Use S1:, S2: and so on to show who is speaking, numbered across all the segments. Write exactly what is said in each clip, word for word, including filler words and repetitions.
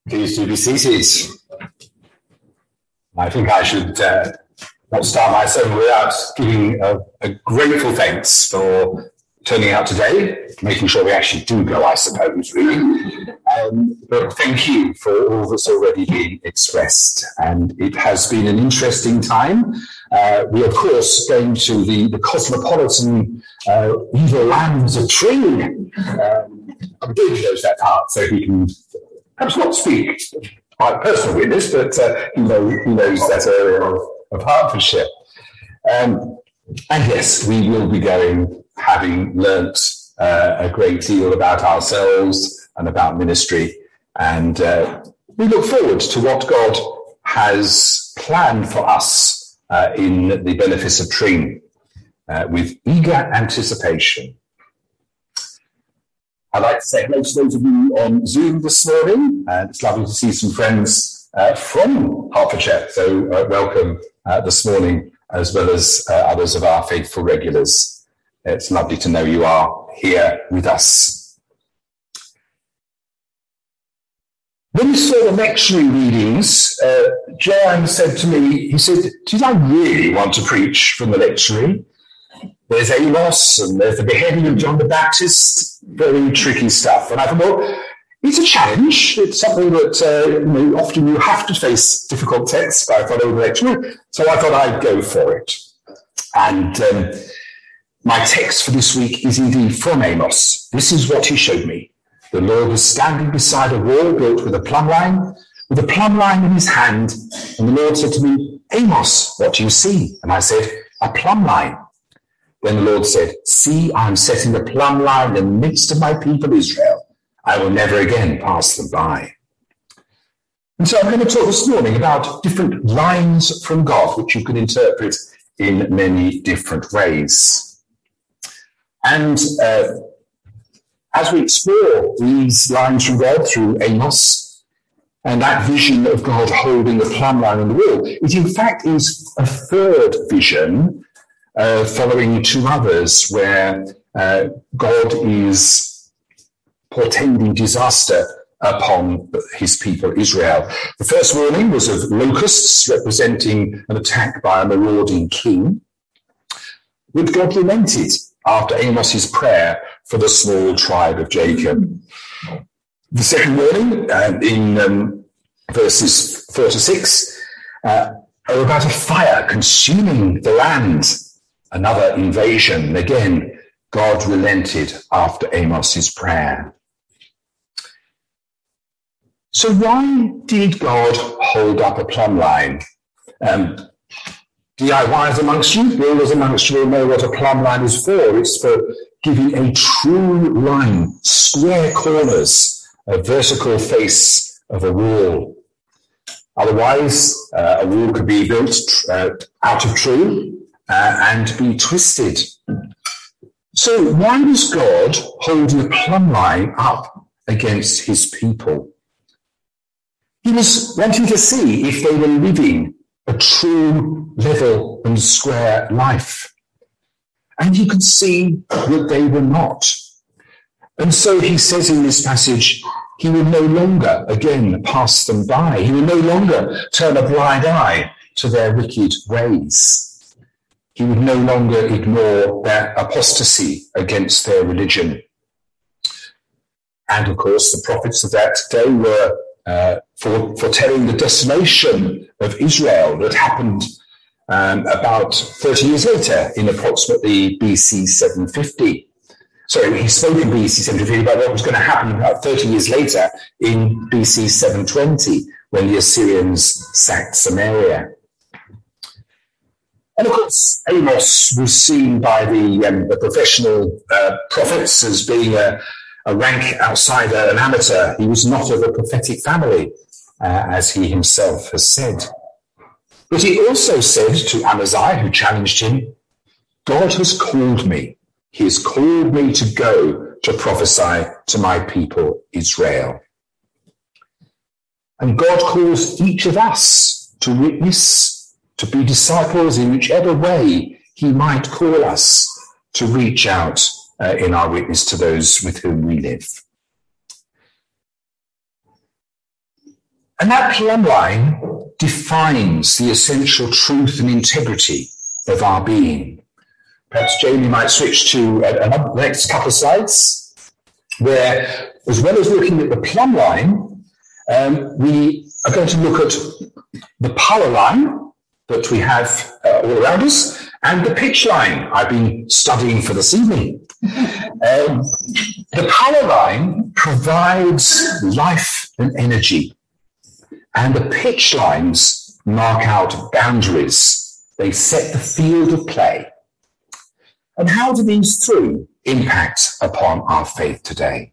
S1: Please do be seated. I think I should uh, not start my sermon without giving a, a grateful thanks for turning out today, making sure we actually do go, I suppose, really. Um, but thank you for all that's already been expressed. And it has been an interesting time. Uh, we, of course, going to the, the cosmopolitan uh, evil lands of Tring. Um, I'm David knows that part, so he can perhaps not speak by personal witness, but uh, he, know, he knows that area of, of Hertfordshire. Um, and yes, we will be going, having learnt uh, a great deal about ourselves and about ministry. And uh, we look forward to what God has planned for us uh, in the benefice of Tring uh, with eager anticipation. I'd like to say hello to those of you on Zoom this morning, and it's lovely to see some friends uh, from Hertfordshire, so uh, welcome uh, this morning, as well as uh, others of our faithful regulars. It's lovely to know you are here with us. When we saw the lectionary readings, uh, Joanne said to me, he said, did I really want to preach from the lectionary? There's Amos and there's the beheading of John the Baptist, very tricky stuff. And I thought, well, it's a challenge. It's something that uh, you know, often you have to face difficult texts by following the lectionary. So I thought I'd go for it. And um, my text for this week is indeed from Amos. This is what he showed me. The Lord was standing beside a wall built with a plumb line, with a plumb line in his hand. And the Lord said to me, Amos, what do you see? And I said, a plumb line. Then the Lord said, see, I am setting a plumb line in the midst of my people Israel. I will never again pass them by. And so I'm going to talk this morning about different lines from God, which you can interpret in many different ways. And uh, as we explore these lines from God through Amos, and that vision of God holding the plumb line on the wall, it in fact is a third vision Uh, following two others where uh, God is portending disaster upon his people Israel. The first warning was of locusts representing an attack by a marauding king. But God lamented after Amos's prayer for the small tribe of Jacob. The second warning uh, in um, verses four to six uh, are about a fire consuming the land. Another invasion. Again, God relented after Amos's prayer. So why did God hold up a plumb line? Um, D I Yers amongst you, builders amongst you will know what a plumb line is for. It's for giving a true line, square corners, a vertical face of a wall. Otherwise, uh, a wall could be built uh, out of true, Uh, and be twisted. So why was God holding a plumb line up against his people? He was wanting to see if they were living a true level and square life. And you could see that they were not. And so he says in this passage, he will no longer again pass them by. He will no longer turn a blind eye to their wicked ways. He would no longer ignore their apostasy against their religion. And of course, the prophets of that day were uh, foretelling the desolation of Israel that happened um, about thirty years later in approximately B C seven fifty. Sorry, he spoke in B C seven fifty about what was going to happen about thirty years later in B C seven twenty when the Assyrians sacked Samaria. And of course, Amos was seen by the, um, the professional uh, prophets as being a, a rank outsider, an amateur. He was not of a prophetic family, uh, as he himself has said. But he also said to Amaziah, who challenged him, God has called me. He has called me to go to prophesy to my people Israel. And God calls each of us to witness, to be disciples in whichever way he might call us to reach out uh, in our witness to those with whom we live. And that plumb line defines the essential truth and integrity of our being. Perhaps Jamie might switch to the next couple of slides, where, as well as looking at the plumb line, um, we are going to look at the power line that we have uh, all around us, and the pitch line I've been studying for this evening. Um, the power line provides life and energy, and the pitch lines mark out boundaries. They set the field of play. And how do these three impact upon our faith today?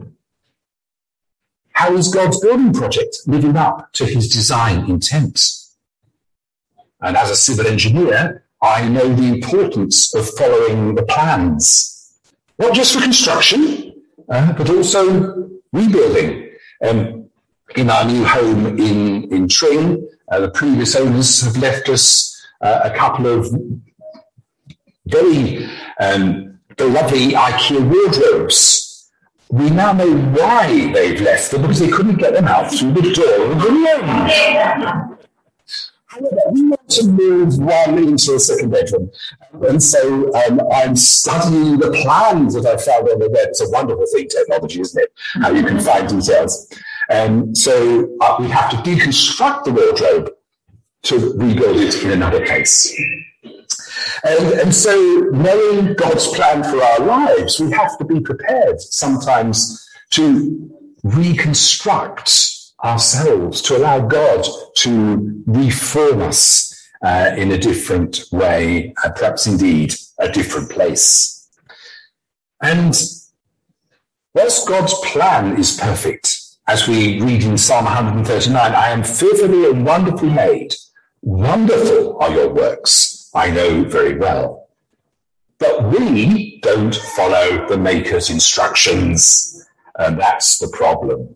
S1: How is God's building project living up to his design intent? And as a civil engineer, I know the importance of following the plans, not just for construction, uh, but also rebuilding. Um, in our new home in, in Tring, uh, the previous owners have left us uh, a couple of very, um, very lovely IKEA wardrobes. We now know why they've left them, because they couldn't get them out through the door of the lounge. However, we want to move one into a second bedroom. And so um, I'm studying the plans that I found on the web. It's a wonderful thing, technology, isn't it? How you can find details. Um, so uh, we have to deconstruct the wardrobe to rebuild it in another place. And, and so knowing God's plan for our lives, we have to be prepared sometimes to reconstruct ourselves, to allow God to reform us uh, in a different way, uh, perhaps indeed a different place. And whilst God's plan is perfect, as we read in Psalm one thirty-nine, I am fearfully and wonderfully made. Wonderful are your works, I know very well. But we don't follow the Maker's instructions, and that's the problem.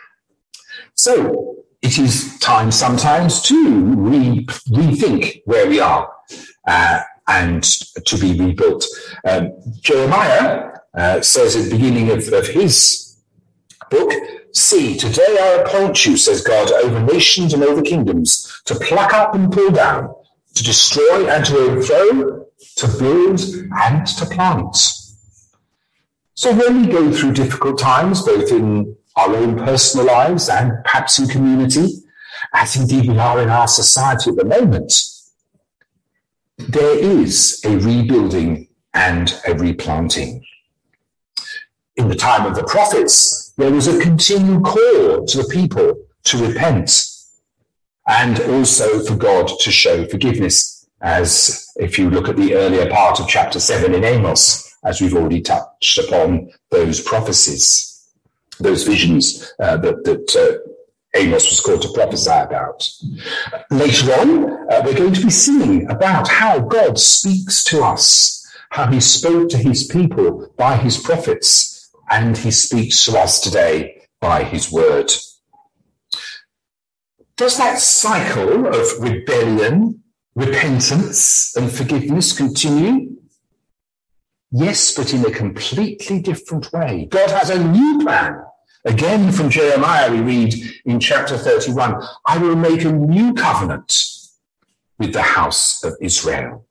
S1: So it is time sometimes to re- rethink where we are uh, and to be rebuilt. Um, Jeremiah uh, says at the beginning of, of his book, "See, today I appoint you, says God, over nations and over kingdoms, to pluck up and pull down, to destroy and to overthrow, to build and to plant." So when we go through difficult times, both in our own personal lives and perhaps in community, as indeed we are in our society at the moment, there is a rebuilding and a replanting. In the time of the prophets, there was a continual call to the people to repent and also for God to show forgiveness, as if you look at the earlier part of chapter seven in Amos, as we've already touched upon those prophecies. Those visions uh, that, that uh, Amos was called to prophesy about. Later on, uh, we're going to be singing about how God speaks to us, how he spoke to his people by his prophets, and he speaks to us today by his word. Does that cycle of rebellion, repentance, and forgiveness continue? Yes, but in a completely different way. God has a new plan. Again, from Jeremiah, we read in chapter thirty-one, "I will make a new covenant with the house of Israel."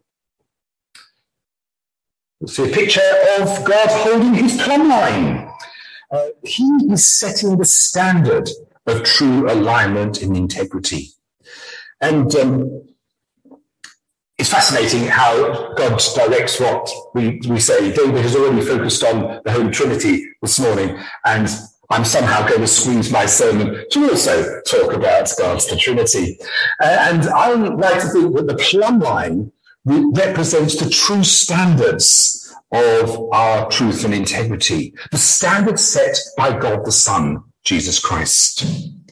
S1: We'll see a picture of God holding his plumb line. Uh, he is setting the standard of true alignment and integrity. And um, it's fascinating how God directs what we, we say. David has already focused on the Holy Trinity this morning, and I'm somehow going to squeeze my sermon to also talk about God's the Trinity. Uh, and I like to think that the plumb line represents the true standards of our truth and integrity, the standards set by God the Son, Jesus Christ.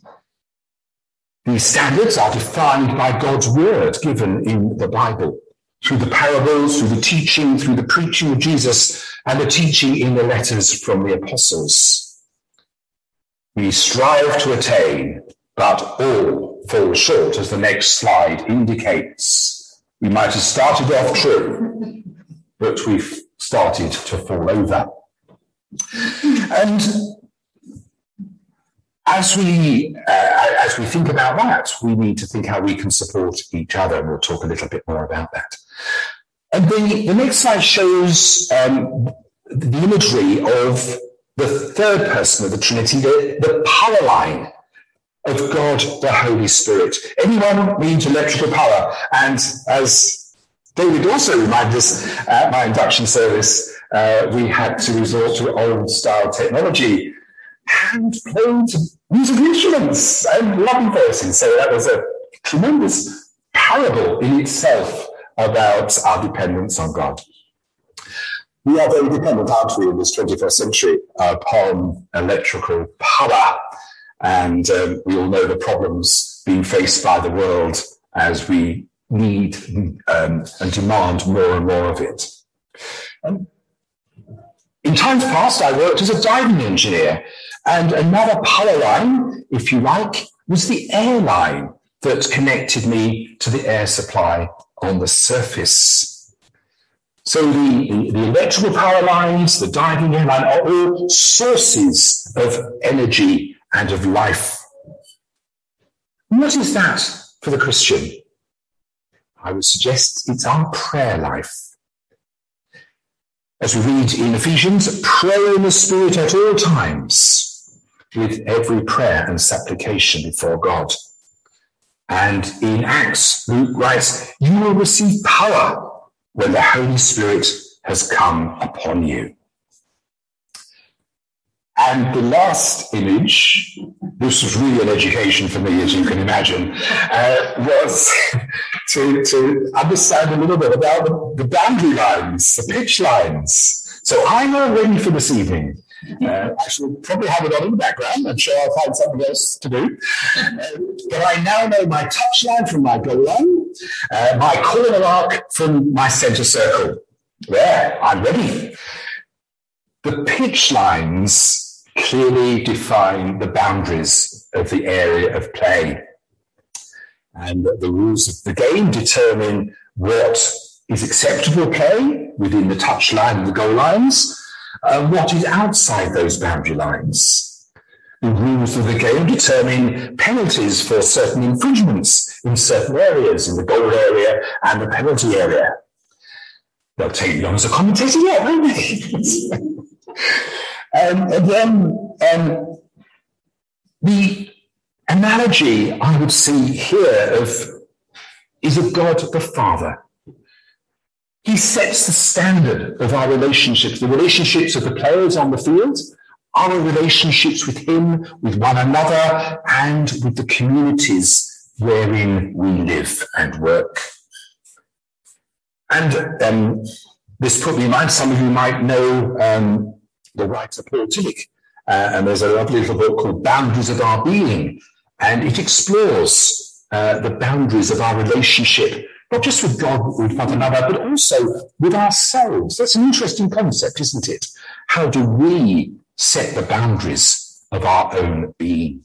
S1: These standards are defined by God's word given in the Bible, through the parables, through the teaching, through the preaching of Jesus, and the teaching in the letters from the apostles. We strive to attain, but all fall short, as the next slide indicates. We might have started off true, but we've started to fall over. And as we uh, as we think about that, we need to think how we can support each other, and we'll talk a little bit more about that. And the, the next slide shows um, the imagery of the third person of the Trinity, the, the power line of God, the Holy Spirit. Anyone needs electrical power, and as David also reminded us at my induction service, uh, we had to resort to old-style technology, hand-played music instruments and lovely voices. So that was a tremendous parable in itself about our dependence on God. We are very dependent, aren't we, in this twenty-first century upon electrical power. And um, we all know the problems being faced by the world as we need um, and demand more and more of it. Um, in times past, I worked as a diving engineer, and another power line, if you like, was the air line that connected me to the air supply on the surface. So the, the, the electrical power lines, the diving air line are all sources of energy and of life. What is that for the Christian? I would suggest it's our prayer life. As we read in Ephesians, pray in the Spirit at all times, with every prayer and supplication before God. And in Acts, Luke writes, you will receive power when the Holy Spirit has come upon you. And the last image, this was really an education for me, as you can imagine, uh, was to, to understand a little bit about the, the boundary lines, the pitch lines. So I'm all ready for this evening. Uh, I shall probably have it on in the background. I'm sure I'll find something else to do. Uh, but I now know my touch line from my goal line, uh, my corner arc from my centre circle. There, I'm ready. The pitch lines clearly define the boundaries of the area of play. And the rules of the game determine what is acceptable play within the touch line and the goal lines, and what is outside those boundary lines. The rules of the game determine penalties for certain infringements in certain areas, in the goal area and the penalty area. They'll take me on as a commentator yet, won't they? um, and then um, the analogy I would see here of is of God the Father. He sets the standard of our relationships, the relationships of the players on the field, our relationships with him, with one another, and with the communities wherein we live and work. And um, this put me in mind, some of you might know um, the writer Paul Tillich, uh, and there's a lovely little book called Boundaries of Our Being, and it explores uh, the boundaries of our relationship, not just with God, with one another, but also with ourselves. That's an interesting concept, isn't it? How do we set the boundaries of our own being?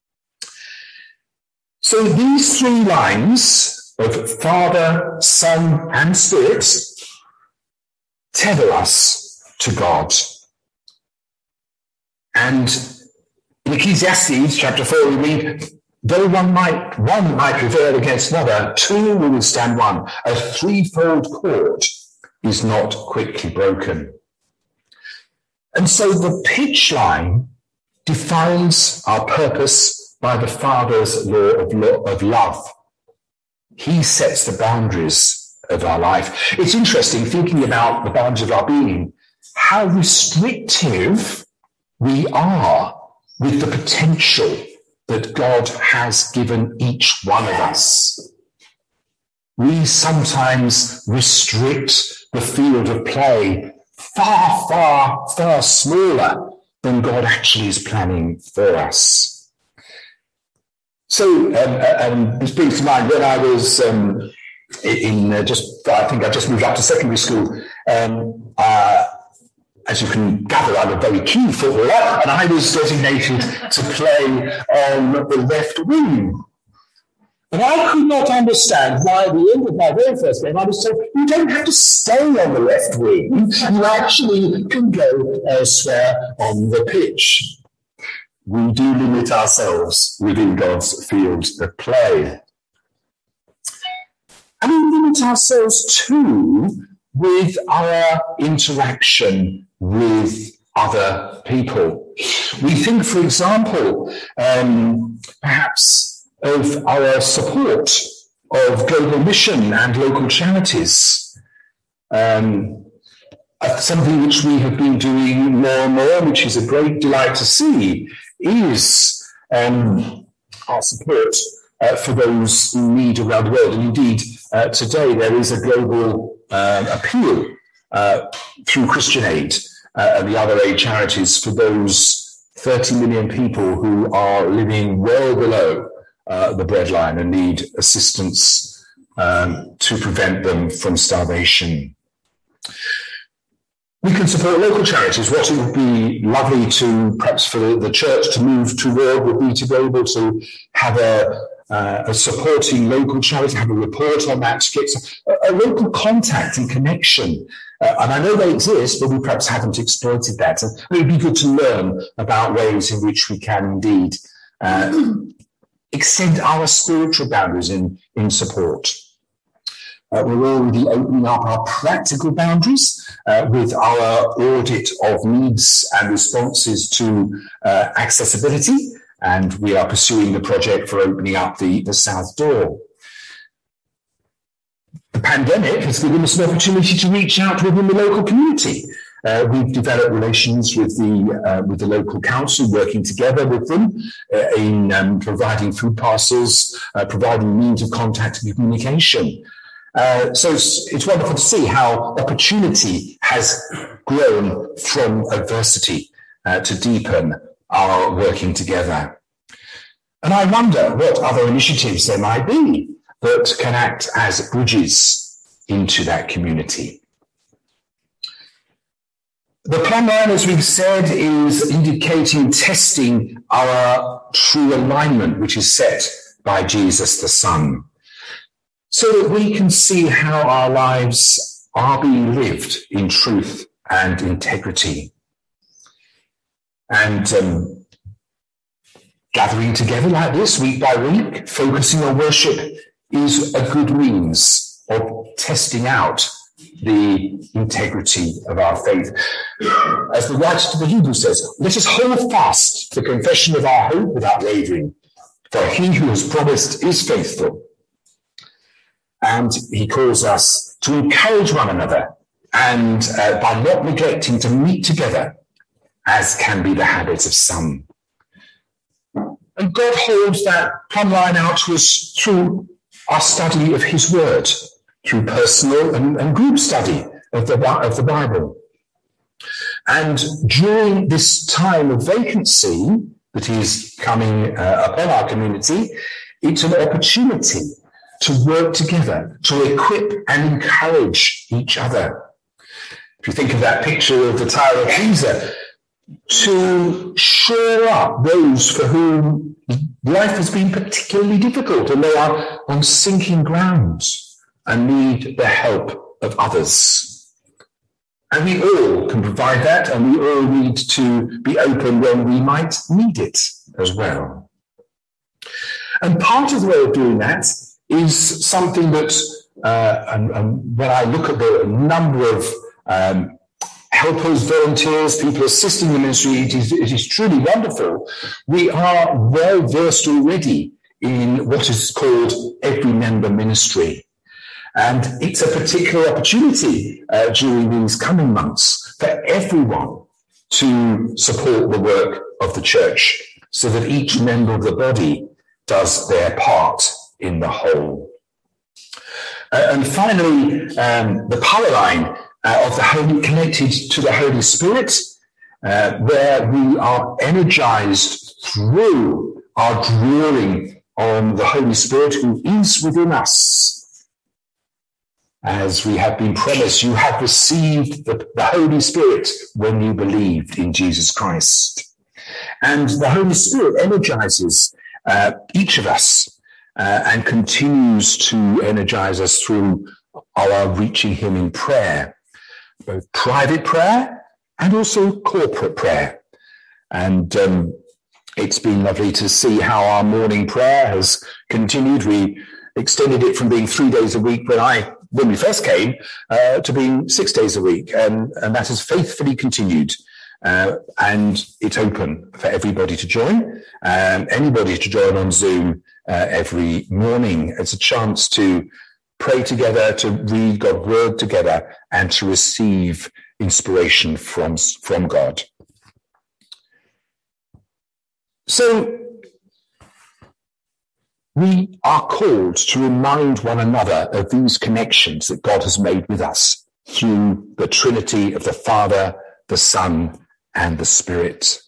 S1: So these three lines of Father, Son, and Spirit tether us to God. And in Ecclesiastes chapter four, we read, though one might one might prevail against another, two will withstand one. A threefold cord is not quickly broken. And so the pitch line defines our purpose by the Father's law of, law of love. He sets the boundaries of our life. It's interesting thinking about the boundaries of our being, how restrictive we are with the potential that God has given each one of us. We sometimes restrict the field of play far, far, far smaller than God actually is planning for us. So um, um, this brings to mind when I was um, in uh, just, I think I just moved up to secondary school. Um, uh, As you can gather, I'm a very keen footballer, and I was designated to play on the left wing. And I could not understand why at the end of my very first game I was told, you don't have to stay on the left wing, you actually can go elsewhere on the pitch. we do limit ourselves within God's field of play. And we limit ourselves too with our interaction with other people. We think, for example, um, perhaps of our support of global mission and local charities. Um, something which we have been doing more and more, which is a great delight to see, is um, our support uh, for those in need around the world. And indeed, uh, today there is a global uh, appeal uh, through Christian Aid uh, and the other aid charities for those thirty million people who are living well below uh, the breadline and need assistance um, to prevent them from starvation. We can support local charities. What it would be lovely to, perhaps for the church to move toward, would be to be able to have a, uh, a supporting local charity, have a report on that, to get a, a local contact and connection. Uh, and I know they exist, but we perhaps haven't exploited that. And it would be good to learn about ways in which we can indeed uh, extend our spiritual boundaries in, in support. Uh, we're already opening up our practical boundaries uh, with our audit of needs and responses to uh, accessibility, and we are pursuing the project for opening up the, the south door. The pandemic has given us an opportunity to reach out within the local community. Uh, we've developed relations with the uh, with the local council, working together with them uh, in um, providing food parcels, uh, providing means of contact and communication. Uh, so it's, it's wonderful to see how opportunity has grown from adversity uh, to deepen our working together. And I wonder what other initiatives there might be that can act as bridges into that community. The plumb line, as we've said, is indicating, testing our true alignment, which is set by Jesus the Son, so that we can see how our lives are being lived in truth and integrity. And um, gathering together like this week by week, focusing on worship, is a good means of testing out the integrity of our faith. As the writer to the Hebrews says, let us hold fast the confession of our hope without wavering, for he who has promised is faithful. And he calls us to encourage one another, and uh, by not neglecting to meet together, as can be the habit of some. And God holds that plumb line out to us through our study of his word, through personal and, and group study of the, of the Bible. And during this time of vacancy that is coming uh, upon our community, it's an opportunity to work together, to equip and encourage each other. If you think of that picture of the Tower of Pisa, to shore up those for whom life has been particularly difficult and they are on sinking ground and need the help of others. And we all can provide that, and we all need to be open when we might need it as well. And part of the way of doing that is something that, uh, and, and when I look at the number of um, helpers, volunteers, people assisting the ministry, it is, it is truly wonderful. We are well versed already in what is called every member ministry. And it's a particular opportunity uh, during these coming months for everyone to support the work of the church, so that each member of the body does their part in the whole. Uh, and finally, um, the power line uh, of the Holy, connected to the Holy Spirit, uh, where we are energized through our drawing on the Holy Spirit who is within us. As we have been promised, you have received the, the Holy Spirit when you believed in Jesus Christ. And the Holy Spirit energizes uh, each of us uh, and continues to energize us through our reaching him in prayer, both private prayer and also corporate prayer. And um, It's been lovely to see how our morning prayer has continued. We extended it from being three days a week when I when we first came uh, to being six days a week, and, and that has faithfully continued. Uh, and it's open for everybody to join, um, anybody to join on Zoom uh, every morning. It's a chance to pray together, to read God's word together, and to receive inspiration from, from God. So we are called to remind one another of these connections that God has made with us through the Trinity of the Father, the Son, and the Spirit.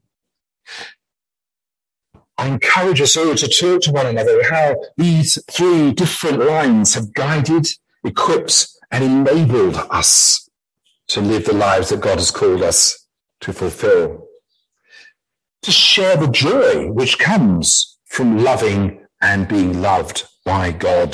S1: I encourage us all to talk to one another how these three different lines have guided, equipped, and enabled us to live the lives that God has called us to fulfill. To share the joy which comes from loving and being loved by God.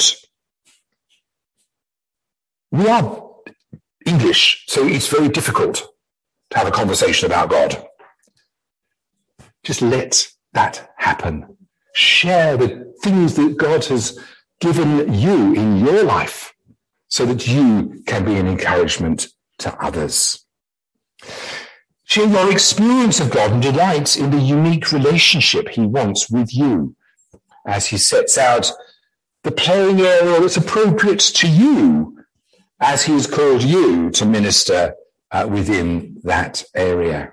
S1: We are English, so it's very difficult to have a conversation about God. Just let that happen. Share the things that God has given you in your life so that you can be an encouragement to others. Share your experience of God and delight in the unique relationship he wants with you as he sets out the playing area that's appropriate to you as he has called you to minister uh, within that area.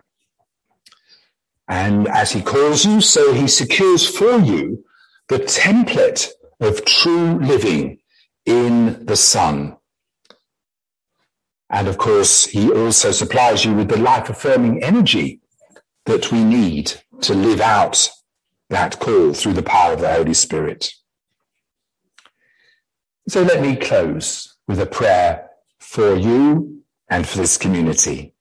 S1: And as he calls you, so he secures for you the template of true living in the Son. And of course, he also supplies you with the life-affirming energy that we need to live out that call through the power of the Holy Spirit. So let me close with a prayer for you and for this community.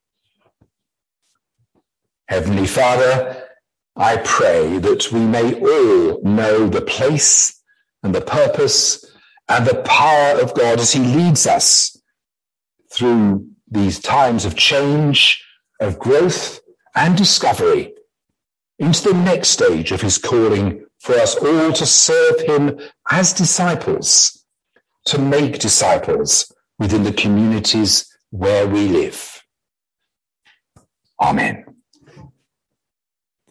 S1: Heavenly Father, I pray that we may all know the place and the purpose and the power of God as he leads us through these times of change, of growth and discovery into the next stage of his calling for us all to serve him as disciples, to make disciples within the communities where we live. Amen.